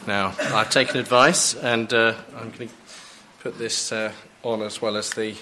Now, I've taken advice, and I'm going to put this on as well as the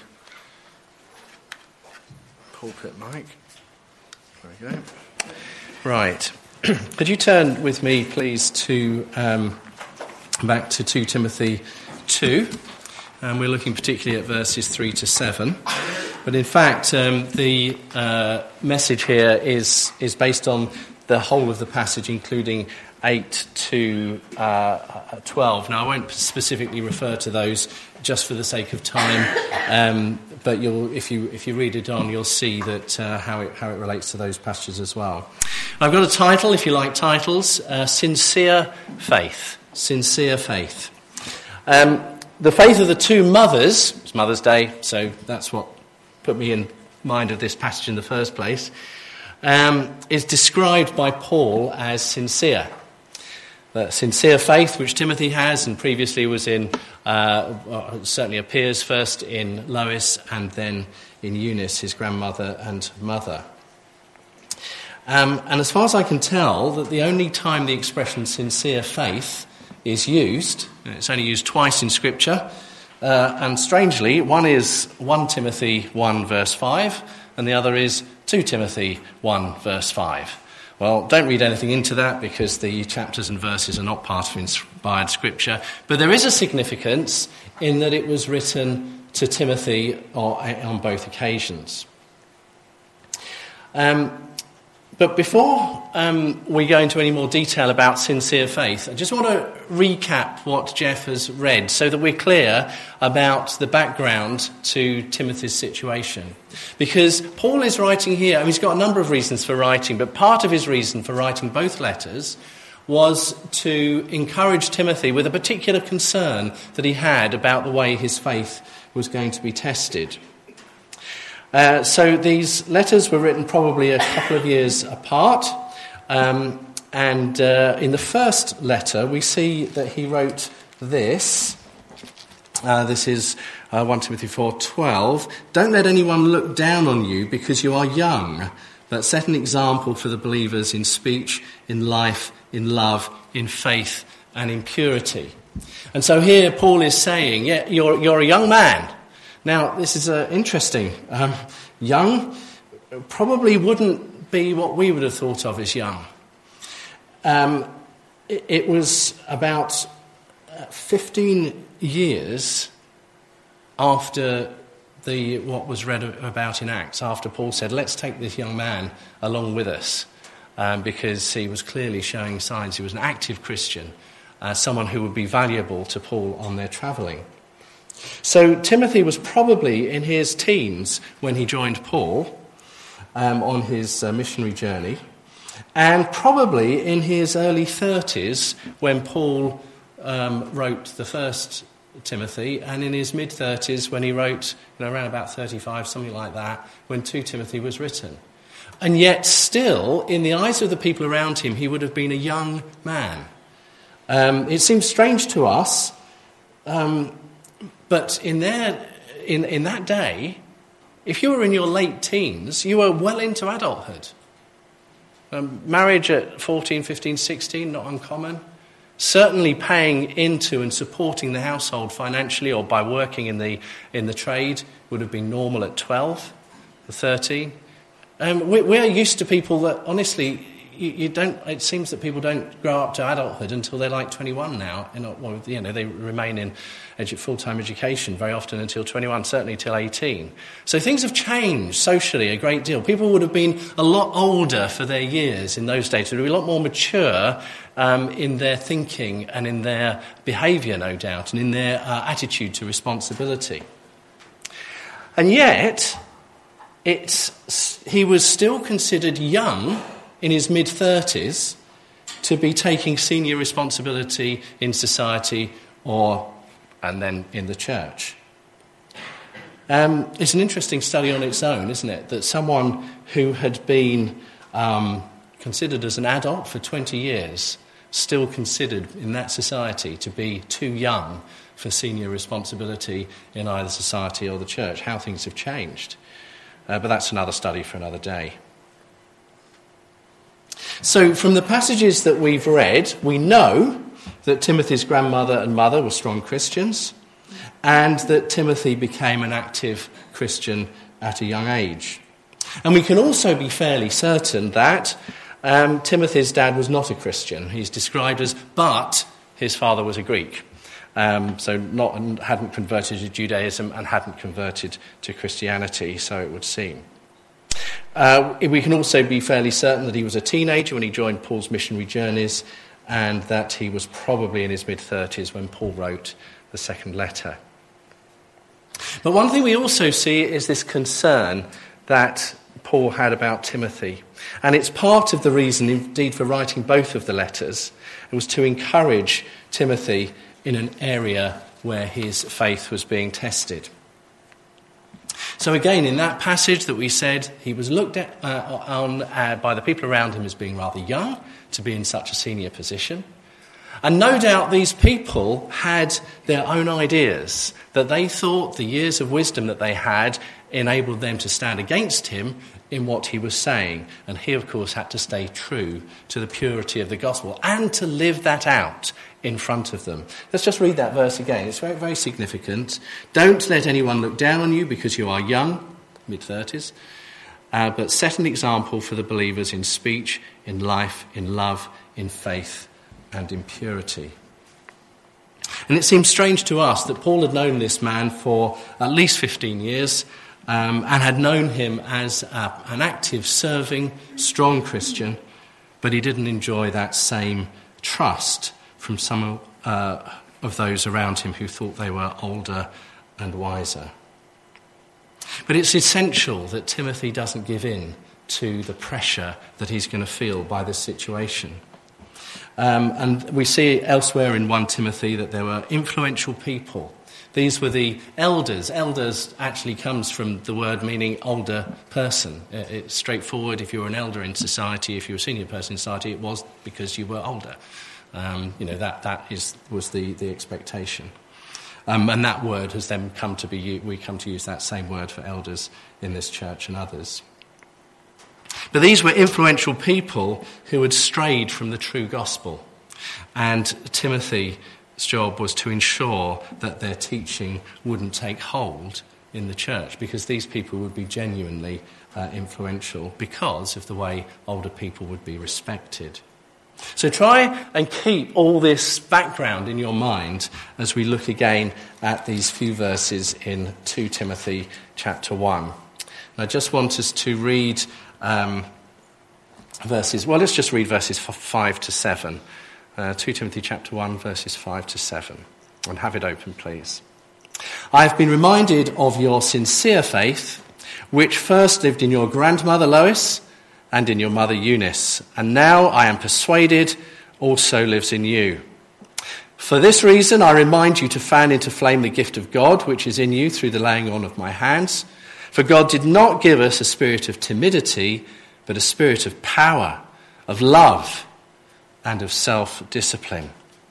pulpit mic. There we go. Right. Could you turn with me, please, to back to 2 Timothy 2? And we're looking particularly at verses 3 to 7. But in fact, the message here is based on the whole of the passage, including 8 to 12. Now, I won't specifically refer to those just for the sake of time, but if you read it on, you'll see that how it relates to those passages as well. I've got a title, if you like titles, Sincere Faith. Sincere Faith. The faith of the two mothers, it's Mother's Day, so that's what put me in mind of this passage in the first place, is described by Paul as sincere. The sincere faith which Timothy has, and previously was in, certainly appears first in Lois and then in Eunice, his grandmother and mother. And as far as I can tell, that the only time the expression sincere faith is used, and it's only used twice in Scripture, and strangely, one is 1 Timothy 1 verse 5, and the other is 2 Timothy 1 verse 5. Well, don't read anything into that because the chapters and verses are not part of inspired Scripture, but there is a significance in that it was written to Timothy on both occasions. But before we go into any more detail about sincere faith, I just want to recap what Jeff has read so that we're clear about the background to Timothy's situation. Because Paul is writing here, he's got a number of reasons for writing, but part of his reason for writing both letters was to encourage Timothy with a particular concern that he had about the way his faith was going to be tested. So these letters were written probably a couple of years apart, and in the first letter we see that he wrote this. This is 1 Timothy 4:12. Don't let anyone look down on you because you are young, but set an example for the believers in speech, in life, in love, in faith, and in purity. And so here Paul is saying, yeah, you're a young man. Now, this is interesting. Young probably wouldn't be what we would have thought of as young. It was about 15 years after what was read about in Acts, after Paul said, let's take this young man along with us, because he was clearly showing signs he was an active Christian, someone who would be valuable to Paul on their travelling. So Timothy was probably in his teens when he joined Paul on his missionary journey, and probably in his early 30s when Paul wrote the first Timothy, and in his mid-30s when he wrote, around about 35, something like that, when 2 Timothy was written. And yet still, in the eyes of the people around him, he would have been a young man. It seems strange to us, but in that day, if you were in your late teens, you were well into adulthood. Marriage at 14, 15, 16, not uncommon. Certainly paying into and supporting the household financially or by working in the trade would have been normal at 12 or 13. We're used to people that, honestly, you don't. It seems that people don't grow up to adulthood until they're like 21 now. They remain in full-time education very often until 21, certainly till 18. So things have changed socially a great deal. People would have been a lot older for their years in those days. They would be a lot more mature in their thinking and in their behaviour, no doubt, and in their attitude to responsibility. And yet, he was still considered young in his mid-30s to be taking senior responsibility in society and then in the church. It's an interesting study on its own, isn't it? That someone who had been considered as an adult for 20 years, still considered in that society to be too young for senior responsibility in either society or the church. How things have changed. But that's another study for another day. So from the passages that we've read, we know that Timothy's grandmother and mother were strong Christians, and that Timothy became an active Christian at a young age. And we can also be fairly certain that Timothy's dad was not a Christian. He's described as, but his father was a Greek. So hadn't converted to Judaism and hadn't converted to Christianity, so it would seem. We can also be fairly certain that he was a teenager when he joined Paul's missionary journeys, and that he was probably in his mid-30s when Paul wrote the second letter. But one thing we also see is this concern that Paul had about Timothy. And it's part of the reason, indeed, for writing both of the letters. It was to encourage Timothy in an area where his faith was being tested. So again, in that passage that we said, he was looked at by the people around him as being rather young to be in such a senior position. And no doubt these people had their own ideas, that they thought the years of wisdom that they had enabled them to stand against him in what he was saying. And he, of course, had to stay true to the purity of the gospel and to live that out in front of them. Let's just read that verse again. It's very, very significant. Don't let anyone look down on you because you are young, mid-30s, but set an example for the believers in speech, in life, in love, in faith, and in purity. And it seems strange to us that Paul had known this man for at least 15 years and had known him as an active, serving, strong Christian, but he didn't enjoy that same trust from some of those around him who thought they were older and wiser. But it's essential that Timothy doesn't give in to the pressure that he's going to feel by this situation. And we see elsewhere in 1 Timothy that there were influential people. These were the elders. Elders actually comes from the word meaning older person. It's straightforward. If you were an elder in society, if you were a senior person in society, it was because you were older. That was the expectation. And that word has then come to be, we come to use that same word for elders in this church and others. But these were influential people who had strayed from the true gospel. And Timothy's job was to ensure that their teaching wouldn't take hold in the church, because these people would be genuinely influential because of the way older people would be respected. So try and keep all this background in your mind as we look again at these few verses in 2 Timothy chapter 1. And I just want us to read let's just read verses 5 to 7. 2 Timothy chapter 1, verses 5 to 7. And have it open, please. I have been reminded of your sincere faith, which first lived in your grandmother Lois and in your mother Eunice, and now I am persuaded also lives in you. For this reason I remind you to fan into flame the gift of God, which is in you through the laying on of my hands. For God did not give us a spirit of timidity, but a spirit of power, of love, and of self-discipline.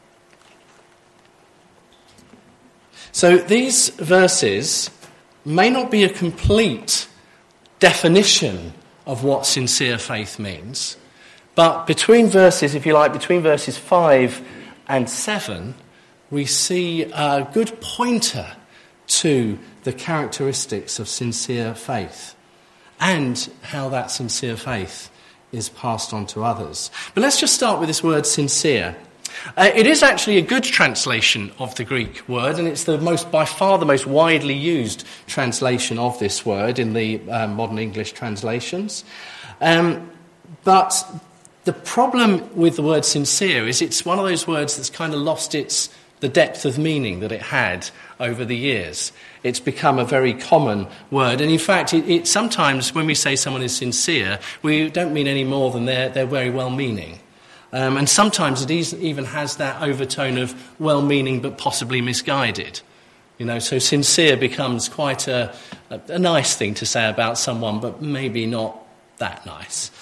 So these verses may not be a complete definition of what sincere faith means, but between verses 5 and 7, we see a good pointer to the characteristics of sincere faith and how that sincere faith is passed on to others. But let's just start with this word sincere. It is actually a good translation of the Greek word, and it's by far the most widely used translation of this word in the modern English translations. But the problem with the word sincere is it's one of those words that's kind of lost the depth of meaning that it had over the years. It's become a very common word, and in fact, it sometimes when we say someone is sincere, we don't mean any more than they're very well-meaning. And sometimes it even has that overtone of well-meaning but possibly misguided. So sincere becomes quite a nice thing to say about someone, but maybe not that nice.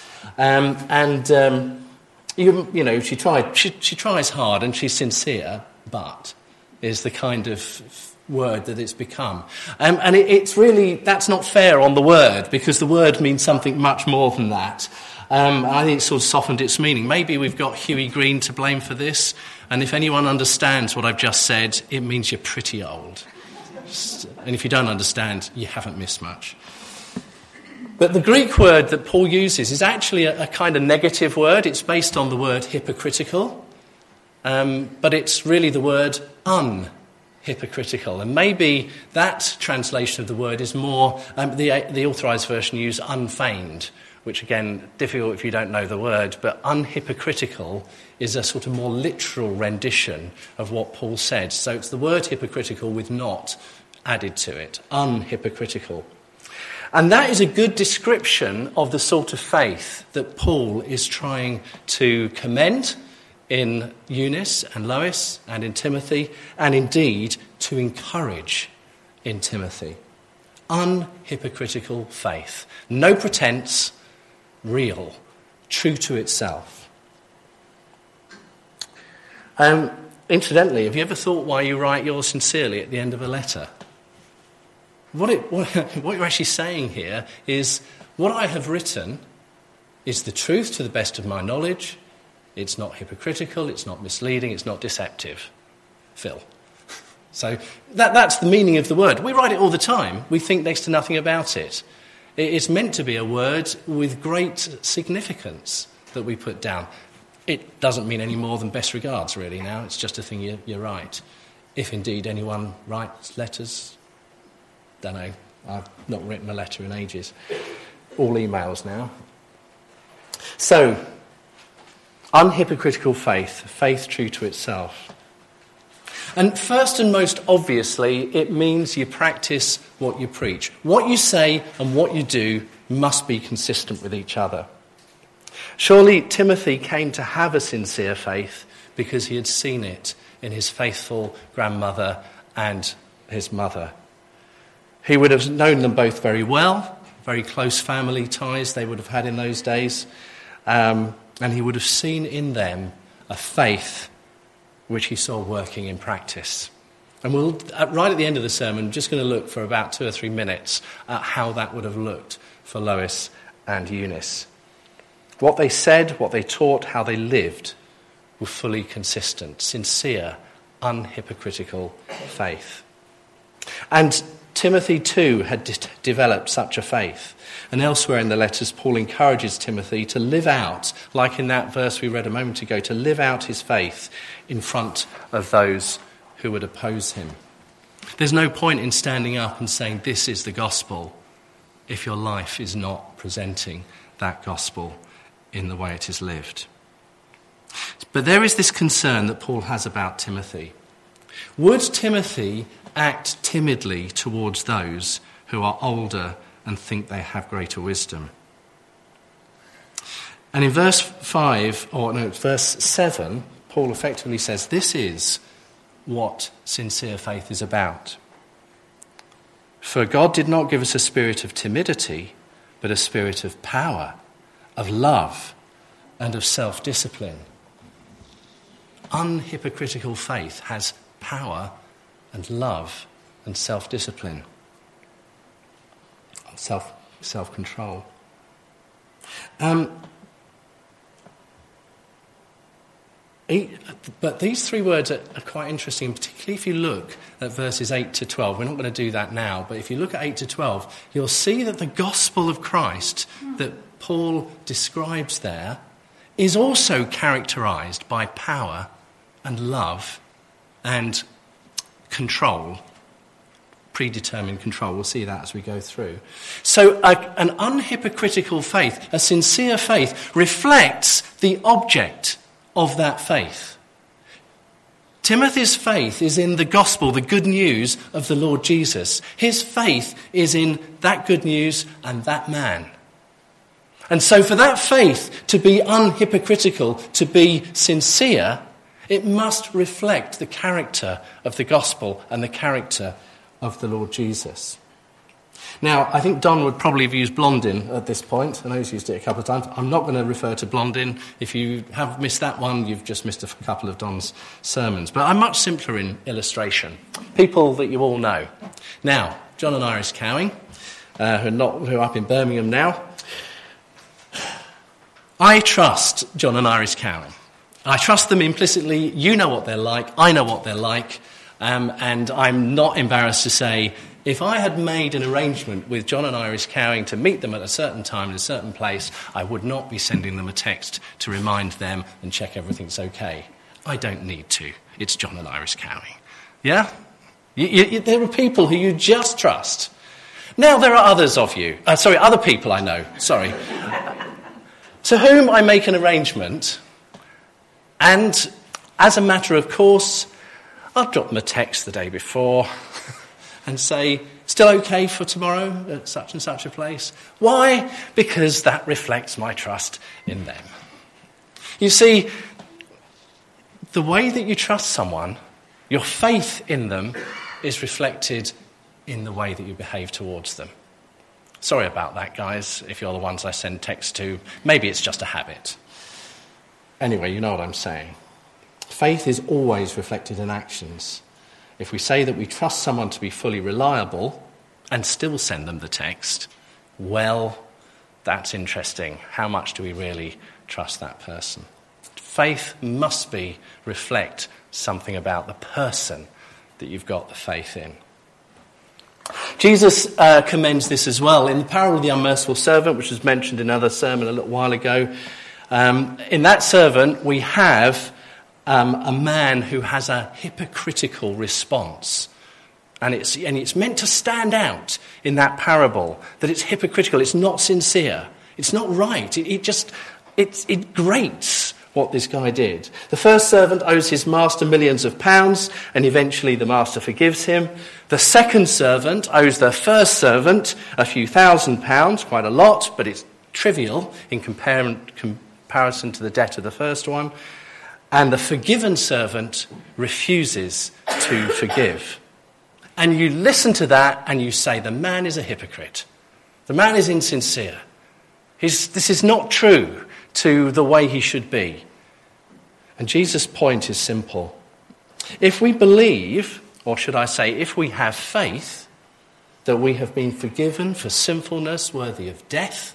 She tries hard and she's sincere, but is the kind of word that it's become. And it's really, that's not fair on the word, because the word means something much more than that. I think it's sort of softened its meaning. Maybe we've got Huey Green to blame for this, and if anyone understands what I've just said, it means you're pretty old. And if you don't understand, you haven't missed much. But the Greek word that Paul uses is actually a kind of negative word. It's based on the word hypocritical, but it's really the word unhypocritical. And maybe that translation of the word is more, the authorised version use unfeigned, which again, difficult if you don't know the word, but unhypocritical is a sort of more literal rendition of what Paul said. So it's the word hypocritical with not added to it, unhypocritical. And that is a good description of the sort of faith that Paul is trying to commend in Eunice and Lois and in Timothy, and indeed to encourage in Timothy. Unhypocritical faith. No pretense, real, true to itself. Incidentally, have you ever thought why you write yours sincerely at the end of a letter? What you're actually saying here is, what I have written is the truth to the best of my knowledge. It's not hypocritical, it's not misleading, it's not deceptive. Phil. So that's the meaning of the word. We write it all the time. We think next to nothing about it. It's meant to be a word with great significance that we put down. It doesn't mean any more than best regards, really, now. It's just a thing you write. If indeed anyone writes letters, don't know. I've not written a letter in ages. All emails now. So, unhypocritical faith, faith true to itself. And first and most obviously, it means you practice what you preach. What you say and what you do must be consistent with each other. Surely Timothy came to have a sincere faith because he had seen it in his faithful grandmother and his mother. He would have known them both very well, very close family ties they would have had in those days, and he would have seen in them a faith which he saw working in practice. And we'll, right at the end of the sermon, I'm just going to look for about 2 or 3 minutes at how that would have looked for Lois and Eunice. What they said, what they taught, how they lived were fully consistent, sincere, unhypocritical faith. And Timothy too had developed such a faith. And elsewhere in the letters, Paul encourages Timothy to live out, like in that verse we read a moment ago, to live out his faith in front of those who would oppose him. There's no point in standing up and saying this is the gospel if your life is not presenting that gospel in the way it is lived. But there is this concern that Paul has about Timothy. Would Timothy act timidly towards those who are older and think they have greater wisdom? And in verse 7, Paul effectively says this is what sincere faith is about. For God did not give us a spirit of timidity, but a spirit of power, of love, and of self-discipline. Unhypocritical faith has power and love and self-discipline, self-control. But these 3 words are quite interesting, particularly if you look at verses 8 to 12. We're not going to do that now, but if you look at 8 to 12, you'll see that the gospel of Christ that Paul describes there is also characterised by power and love and control, predetermined control. We'll see that as we go through. So an unhypocritical faith, a sincere faith, reflects the object of that faith. Timothy's faith is in the gospel, the good news of the Lord Jesus. His faith is in that good news and that man. And so for that faith to be unhypocritical, to be sincere, it must reflect the character of the gospel and the character of the Lord Jesus. Now, I think Don would probably have used Blondin at this point. I know he's used it a couple of times. I'm not going to refer to Blondin. If you have missed that one, you've just missed a couple of Don's sermons. But I'm much simpler in illustration. People that you all know. Now, John and Iris Cowing, who are up in Birmingham now. I trust John and Iris Cowing. I trust them implicitly. You know what they're like. I know what they're like. And I'm not embarrassed to say, if I had made an arrangement with John and Iris Cowing to meet them at a certain time in a certain place, I would not be sending them a text to remind them and check everything's okay. I don't need to. It's John and Iris Cowing. Yeah? There are people who you just trust. Now there are others of you. Other people I know. Sorry. To whom I make an arrangement, and as a matter of course, I'll drop them a text the day before and say, still okay for tomorrow at such and such a place? Why? Because that reflects my trust in them. You see, the way that you trust someone, your faith in them, is reflected in the way that you behave towards them. Sorry about that, guys, if you're the ones I send texts to. Maybe it's just a habit. Anyway, you know what I'm saying. Faith is always reflected in actions. If we say that we trust someone to be fully reliable and still send them the text, well, that's interesting. How much do we really trust that person? Faith must reflect something about the person that you've got the faith in. Jesus commends this as well. In the parable of the unmerciful servant, which was mentioned in another sermon a little while ago, in that servant we have a man who has a hypocritical response. And it's meant to stand out in that parable, that it's hypocritical, it's not sincere, it's not right, it grates what this guy did. The first servant owes his master millions of pounds, and eventually the master forgives him. The second servant owes the first servant a few £1,000s, quite a lot, but it's trivial in comparison to the debt of the first one. And the forgiven servant refuses to forgive. And you listen to that and you say, the man is a hypocrite. The man is insincere. This is not true to the way he should be. And Jesus' point is simple. If we believe, or should I say, if we have faith that we have been forgiven for sinfulness worthy of death,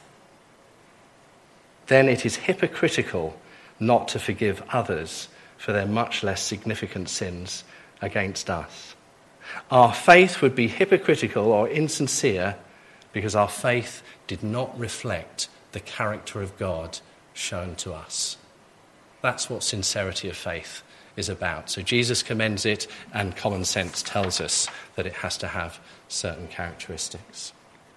then it is hypocritical not to forgive others for their much less significant sins against us. Our faith would be hypocritical or insincere because our faith did not reflect the character of God shown to us. That's what sincerity of faith is about. So Jesus commends it, and common sense tells us that it has to have certain characteristics.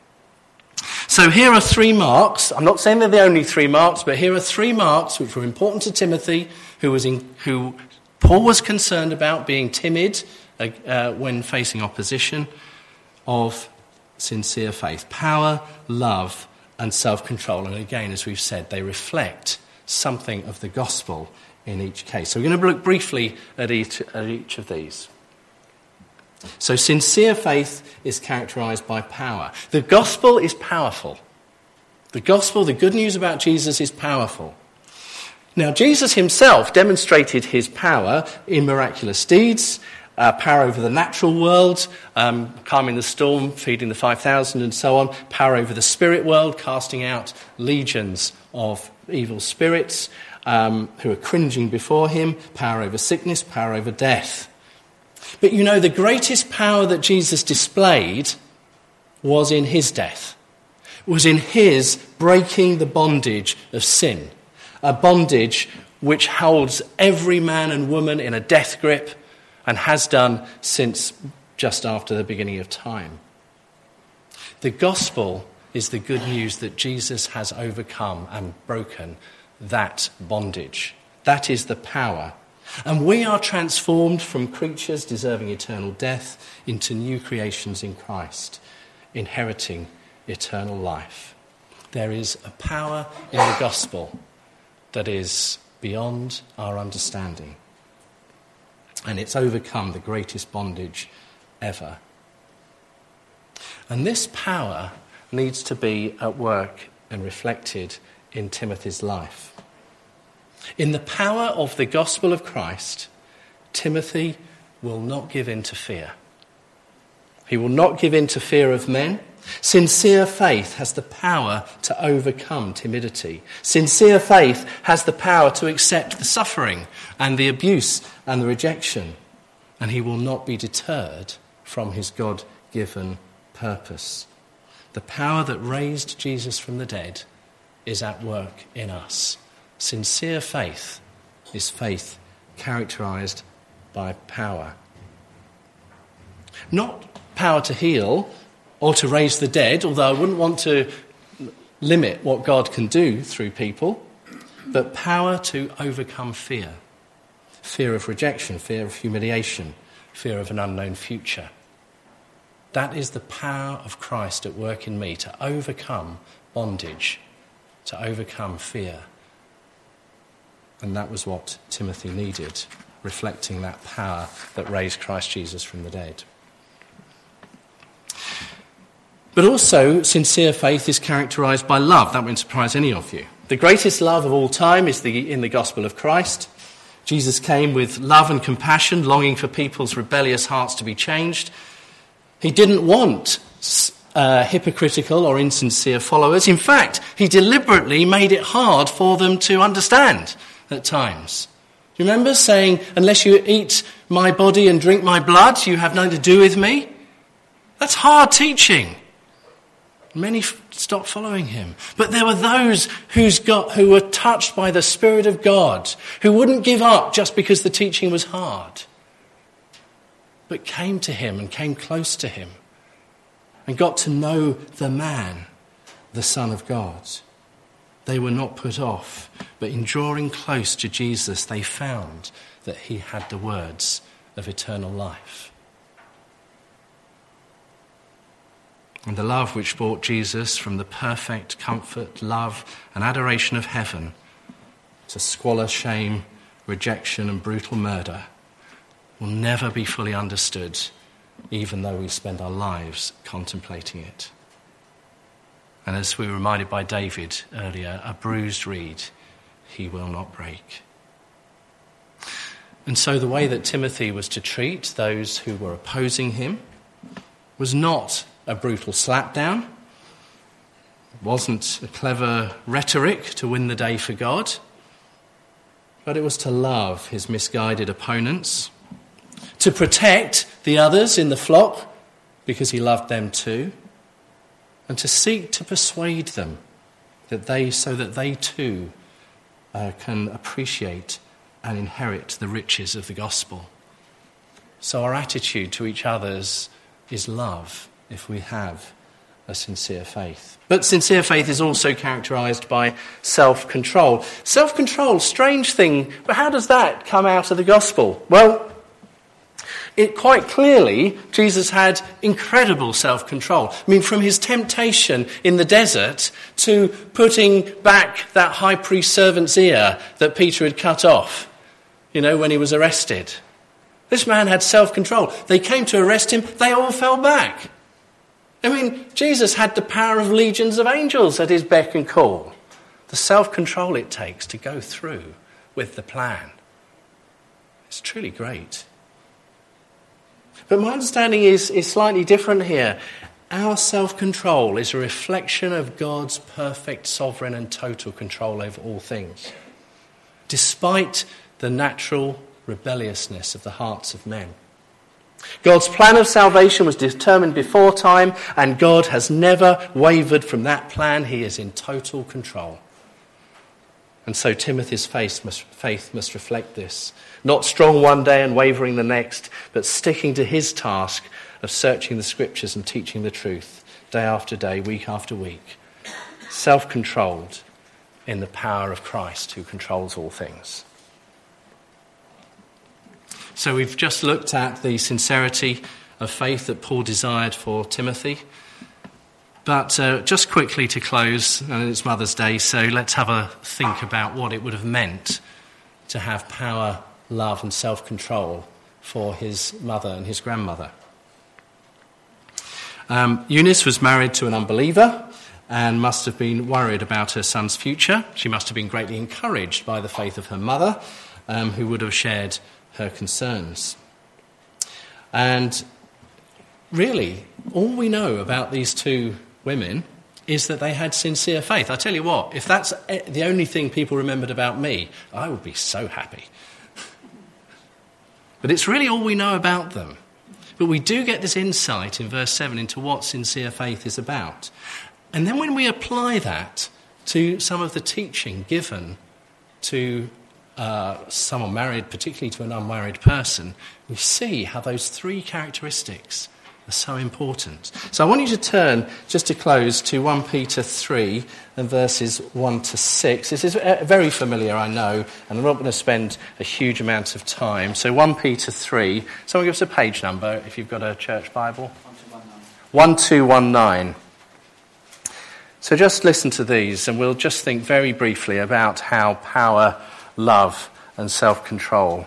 So here are 3 marks. I'm not saying they're the only 3 marks, but here are 3 marks which were important to Timothy, who Paul was concerned about being timid when facing opposition, of sincere faith. Power, love, and self-control. And again, as we've said, they reflect something of the gospel in each case. So we're going to look briefly at each of these. So sincere faith is characterized by power. The gospel is powerful. The gospel, the good news about Jesus, is powerful. Now, Jesus himself demonstrated his power in miraculous deeds, power over the natural world, calming the storm, feeding the 5,000 and so on, power over the spirit world, casting out legions of evil spirits who are cringing before him, power over sickness, power over death. But you know, the greatest power that Jesus displayed was in his death, was in his breaking the bondage of sin, a bondage which holds every man and woman in a death grip and has done since just after the beginning of time. The gospel is the good news that Jesus has overcome and broken that bondage. That is the power. And we are transformed from creatures deserving eternal death into new creations in Christ, inheriting eternal life. There is a power in the gospel that is beyond our understanding. And it's overcome the greatest bondage ever. And this power needs to be at work and reflected in Timothy's life. In the power of the gospel of Christ, Timothy will not give in to fear. He will not give in to fear of men. Sincere faith has the power to overcome timidity. Sincere faith has the power to accept the suffering and the abuse and the rejection. And he will not be deterred from his God-given purpose. The power that raised Jesus from the dead is at work in us. Sincere faith is faith characterized by power. Not power to heal or to raise the dead, although I wouldn't want to limit what God can do through people, but power to overcome fear. Fear of rejection, fear of humiliation, fear of an unknown future. That is the power of Christ at work in me to overcome bondage, to overcome fear. And that was what Timothy needed, reflecting that power that raised Christ Jesus from the dead. But also, sincere faith is characterised by love. That won't surprise any of you. The greatest love of all time is in the gospel of Christ. Jesus came with love and compassion, longing for people's rebellious hearts to be changed. He didn't want hypocritical or insincere followers. In fact, he deliberately made it hard for them to understand at times. Do you remember saying, unless you eat my body and drink my blood, you have nothing to do with me? That's hard teaching. Many stopped following him. But there were those who were touched by the Spirit of God, who wouldn't give up just because the teaching was hard, but came to him and came close to him and got to know the man, the Son of God. They were not put off, but in drawing close to Jesus, they found that he had the words of eternal life. And the love which brought Jesus from the perfect comfort, love and adoration of heaven to squalor, shame, rejection and brutal murder will never be fully understood, even though we spend our lives contemplating it. And as we were reminded by David earlier, a bruised reed he will not break. And so the way that Timothy was to treat those who were opposing him was not a brutal slapdown. It wasn't a clever rhetoric to win the day for God, but it was to love his misguided opponents, to protect the others in the flock because he loved them too, and to seek to persuade them so that they too can appreciate and inherit the riches of the gospel. So our attitude to each other's is love if we have a sincere faith. But sincere faith is also characterised by self-control. Self-control, strange thing, but how does that come out of the gospel? Well, it quite clearly, Jesus had incredible self-control. I mean, from his temptation in the desert to putting back that high priest servant's ear that Peter had cut off, when he was arrested. This man had self-control. They came to arrest him, they all fell back. I mean, Jesus had the power of legions of angels at his beck and call. The self-control it takes to go through with the plan. It's truly great. But my understanding is slightly different here. Our self-control is a reflection of God's perfect, sovereign and total control over all things, despite the natural rebelliousness of the hearts of men. God's plan of salvation was determined before time, and God has never wavered from that plan. He is in total control. And so Timothy's faith must reflect this. Not strong one day and wavering the next, but sticking to his task of searching the scriptures and teaching the truth day after day, week after week. Self-controlled in the power of Christ who controls all things. So we've just looked at the sincerity of faith that Paul desired for Timothy. But just quickly to close, and it's Mother's Day, so let's have a think about what it would have meant to have power, love and self-control for his mother and his grandmother. Eunice was married to an unbeliever and must have been worried about her son's future. She must have been greatly encouraged by the faith of her mother, who would have shared her concerns. And really, all we know about these two women is that they had sincere faith. I tell you what, if that's the only thing people remembered about me, I would be so happy. But it's really all we know about them. But we do get this insight in verse 7 into what sincere faith is about. And then when we apply that to some of the teaching given to someone married, particularly to an unmarried person, we see how those three characteristics are so important. So I want you to turn, just to close, to 1 Peter 3 and verses 1 to 6. This is very familiar, I know, and I'm not going to spend a huge amount of time. So 1 Peter 3. Someone give us a page number if you've got a church Bible. 1219. So just listen to these, and we'll just think very briefly about how power, love and self-control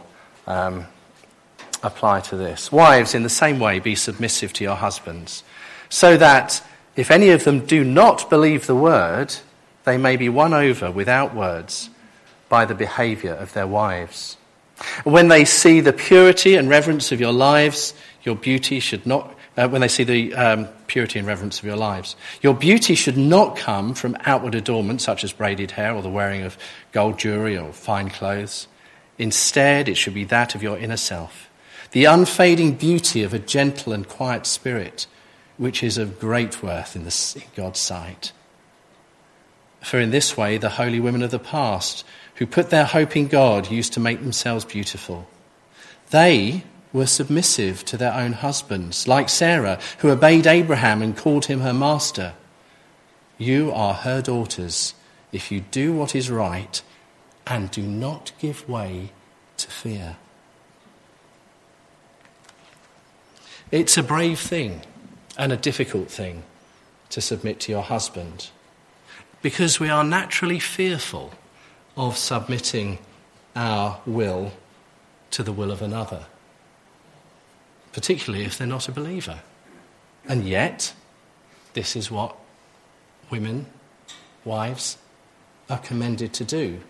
apply to this. Wives, in the same way, be submissive to your husbands, so that if any of them do not believe the word, they may be won over without words by the behaviour of their wives. When they see the purity and reverence of your lives, your beauty should not... when they see the purity and reverence of your lives, your beauty should not come from outward adornment such as braided hair or the wearing of gold jewellery or fine clothes. Instead, it should be that of your inner self, the unfading beauty of a gentle and quiet spirit, which is of great worth in God's sight. For in this way, the holy women of the past, who put their hope in God, used to make themselves beautiful. They were submissive to their own husbands, like Sarah, who obeyed Abraham and called him her master. You are her daughters if you do what is right and do not give way to fear. It's a brave thing and a difficult thing to submit to your husband, because we are naturally fearful of submitting our will to the will of another, particularly if they're not a believer. And yet, this is what women, wives, are commended to do.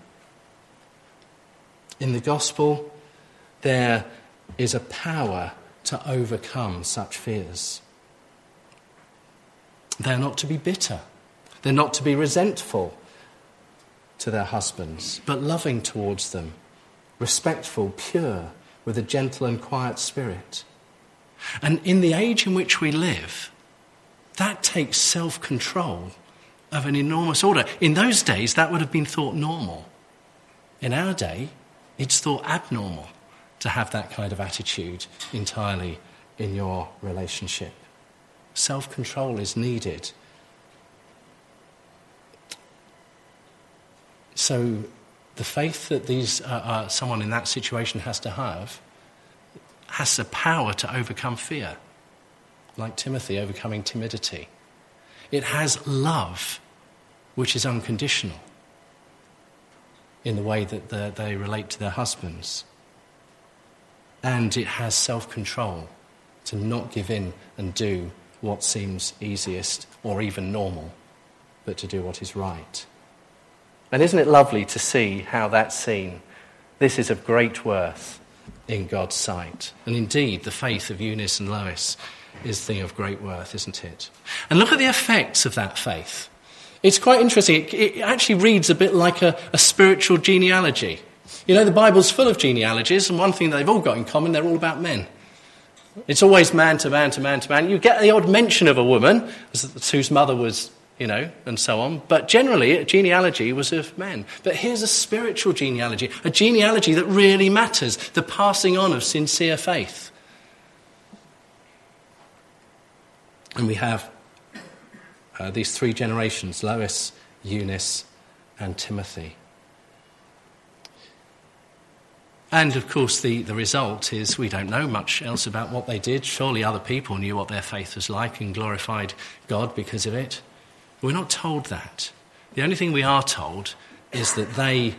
In the gospel, there is a power to overcome such fears. They're not to be bitter. They're not to be resentful to their husbands, but loving towards them, respectful, pure, with a gentle and quiet spirit. And in the age in which we live, that takes self-control of an enormous order. In those days, that would have been thought normal. In our day, it's thought abnormal to have that kind of attitude entirely in your relationship. Self-control is needed. So the faith that someone in that situation has to have has the power to overcome fear, like Timothy overcoming timidity. It has love, which is unconditional in the way that they relate to their husbands. And it has self-control to not give in and do what seems easiest or even normal, but to do what is right. And isn't it lovely to see how that's seen? This is of great worth in God's sight. And indeed, the faith of Eunice and Lois is a thing of great worth, isn't it? And look at the effects of that faith. It's quite interesting. It actually reads a bit like a spiritual genealogy. You know, the Bible's full of genealogies, and one thing they've all got in common, they're all about men. It's always man to man to man to man. You get the odd mention of a woman whose mother was, and so on. But generally, a genealogy was of men. But here's a spiritual genealogy, a genealogy that really matters, the passing on of sincere faith. And we have these three generations, Lois, Eunice, and Timothy. And, of course, the result is we don't know much else about what they did. Surely other people knew what their faith was like and glorified God because of it. We're not told that. The only thing we are told is that they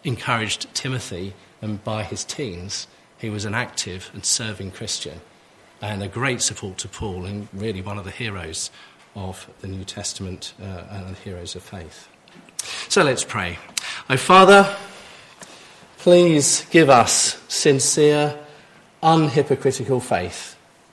encouraged Timothy, and by his teens, he was an active and serving Christian and a great support to Paul, and really one of the heroes of the New Testament and the heroes of faith. So let's pray. Oh, Father, please give us sincere, unhypocritical faith.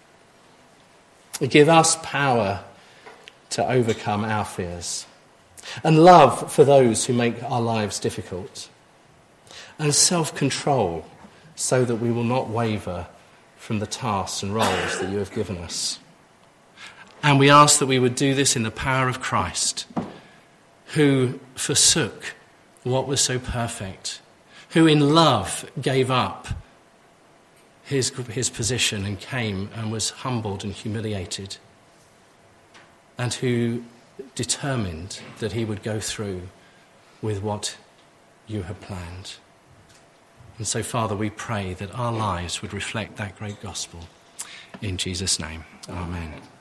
Give us power to overcome our fears, and love for those who make our lives difficult, and self-control so that we will not waver from the tasks and roles that you have given us. And we ask that we would do this in the power of Christ, who forsook what was so perfect, who in love gave up his position and came and was humbled and humiliated, and who determined that he would go through with what you had planned. And so, Father, we pray that our lives would reflect that great gospel. In Jesus' name, amen.